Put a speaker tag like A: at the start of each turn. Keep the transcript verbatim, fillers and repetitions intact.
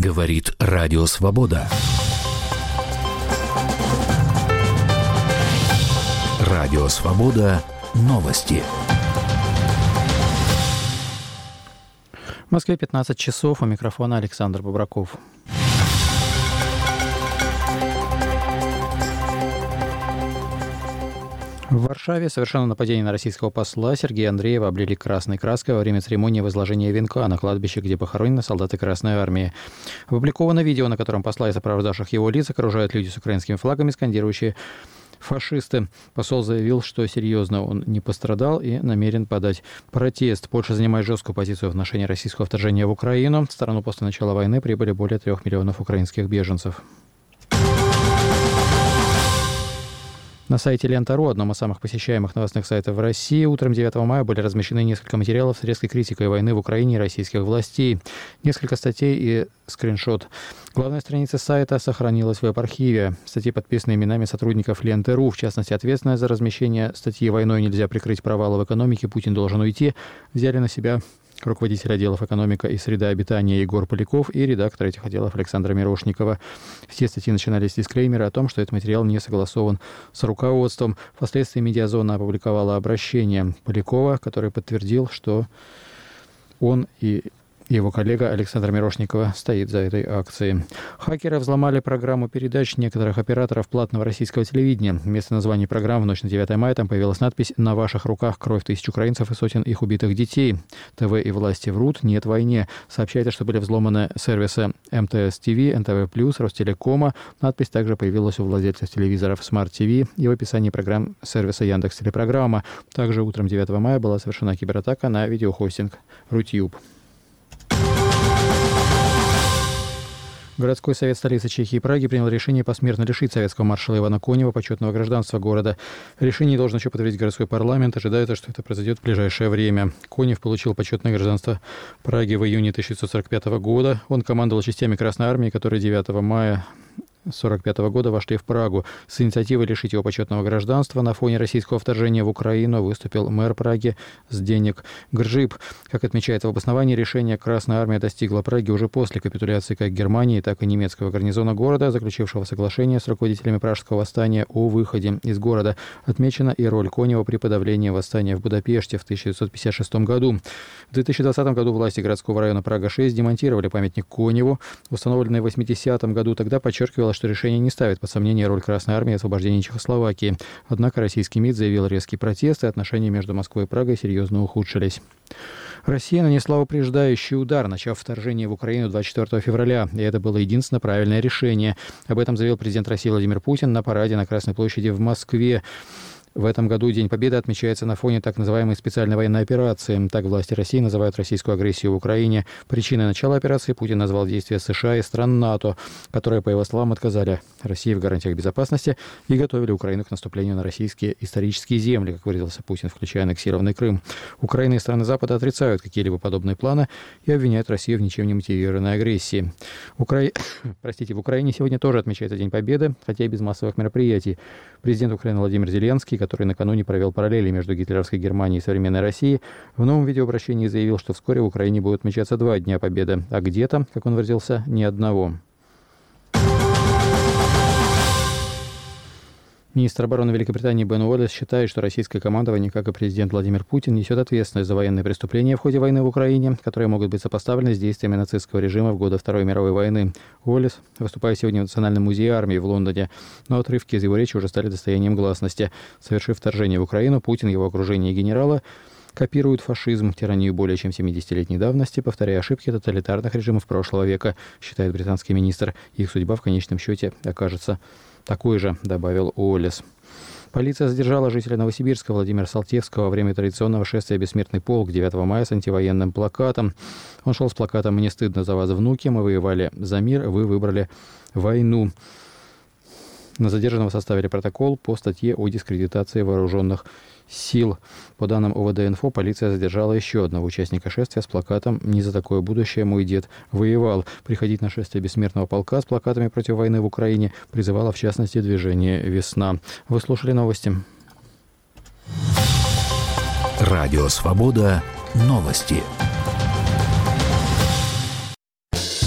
A: Говорит Радио Свобода. Радио Свобода. Новости.
B: В Москве пятнадцать часов. У микрофона Александр Бобраков. В Варшаве совершено нападение на российского посла Сергея Андреева, облили красной краской во время церемонии возложения венка на кладбище, где похоронены солдаты Красной Армии. Опубликовано видео, на котором посла и сопровождавших его лиц окружают люди с украинскими флагами, скандирующие «фашисты». Посол заявил, что серьезно он не пострадал и намерен подать протест. Польша занимает жесткую позицию в отношении российского вторжения в Украину. В страну после начала войны прибыли более трех миллионов украинских беженцев. На сайте Лента.ру, одном из самых посещаемых новостных сайтов в России, утром девятого мая были размещены несколько материалов с резкой критикой войны в Украине и российских властей. Несколько статей и скриншот. Главная страница сайта сохранилась в веб-архиве. Статьи подписаны именами сотрудников Ленты.ру. В частности, ответственность за размещение статьи «Войной нельзя прикрыть провалы в экономике. Путин должен уйти» взяли на себя руководитель отделов «Экономика» и «Среда обитания» Егор Поляков и редактор этих отделов Александра Мирошникова. Все статьи начинались с дисклеймера о том, что этот материал не согласован с руководством. Впоследствии «Медиазона» опубликовала обращение Полякова, который подтвердил, что он и его коллега Александра Мирошникова стоит за этой акцией. Хакеры взломали программу передач некоторых операторов платного российского телевидения. Вместо названия программы в ночь на девятое мая там появилась надпись «На ваших руках кровь тысяч украинцев и сотен их убитых детей. ТВ и власти врут, нет войне». Сообщается, что были взломаны сервисы эм тэ эс ти ви, эн тэ вэ плюс, Ростелекома. Надпись также появилась у владельцев телевизоров Smart ти ви и в описании программ сервиса Яндекс.Телепрограмма. Также утром девятого мая была совершена кибератака на видеохостинг Рутюб. Городской совет столицы Чехии Праги принял решение посмертно лишить советского маршала Ивана Конева почетного гражданства города. Решение должен еще подтвердить городской парламент. Ожидается, что это произойдет в ближайшее время. Конев получил почетное гражданство Праги в июне тысяча девятьсот сорок пятого года. Он командовал частями Красной Армии, которые девятого мая сорок пятого года вошли в Прагу. С инициативой лишить его почетного гражданства на фоне российского вторжения в Украину выступил мэр Праги Зденек Гржиб. Как отмечается в обосновании решения, Красная Армия достигла Праги уже после капитуляции как Германии, так и немецкого гарнизона города, заключившего соглашение с руководителями Пражского восстания о выходе из города. Отмечена и роль Конева при подавлении восстания в Будапеште в тысяча девятьсот пятьдесят шестом году. В две тысячи двадцатом году власти городского района Прага шесть демонтировали памятник Коневу, установленный в восьмидесятом году. Тогда подчеркивалось, что решение не ставит под сомнение роль Красной Армии в освобождении Чехословакии. Однако российский МИД заявил резкий протест, и отношения между Москвой и Прагой серьезно ухудшились. Россия нанесла упреждающий удар, начав вторжение в Украину двадцать четвёртого февраля, и это было единственное правильное решение. Об этом заявил президент России Владимир Путин на параде на Красной площади в Москве. В этом году День Победы отмечается на фоне так называемой специальной военной операции. Так власти России называют российскую агрессию в Украине. Причиной начала операции Путин назвал действия США и стран НАТО, которые, по его словам, отказали России в гарантиях безопасности и готовили Украину к наступлению на российские исторические земли, как выразился Путин, включая аннексированный Крым. Украина и страны Запада отрицают какие-либо подобные планы и обвиняют Россию в ничем не мотивированной агрессии. Укра... Простите, в Украине сегодня тоже отмечается День Победы, хотя и без массовых мероприятий. Президент Украины Владимир Зеленский, который накануне провел параллели между гитлеровской Германией и современной Россией, в новом видеообращении заявил, что вскоре в Украине будут отмечаться два Дня Победы, а где-то, как он выразился, ни одного. Министр обороны Великобритании Бен Уоллес считает, что российское командование, как и президент Владимир Путин, несет ответственность за военные преступления в ходе войны в Украине, которые могут быть сопоставлены с действиями нацистского режима в годы Второй мировой войны. Уоллес выступает сегодня в Национальном музее армии в Лондоне, но отрывки из его речи уже стали достоянием гласности. Совершив вторжение в Украину, Путин, его окружение и генералы копируют фашизм, тиранию более чем семидесятилетней давности, повторяя ошибки тоталитарных режимов прошлого века, считает британский министр. Их судьба в конечном счете окажется такой же, добавил Уоллес. Полиция задержала жителя Новосибирска Владимира Салтевского во время традиционного шествия «Бессмертный полк» девятого мая с антивоенным плакатом. Он шел с плакатом «Мне стыдно за вас, внуки, мы воевали за мир, вы выбрали войну». На задержанного составили протокол по статье о дискредитации вооруженных сил. По данным о вэ дэ инфо, полиция задержала еще одного участника шествия с плакатом «Не за такое будущее мой дед воевал». Приходить на шествие бессмертного полка с плакатами против войны в Украине призывало, в частности, движение «Весна». Вы слушали новости.
A: Радио «Свобода». Новости.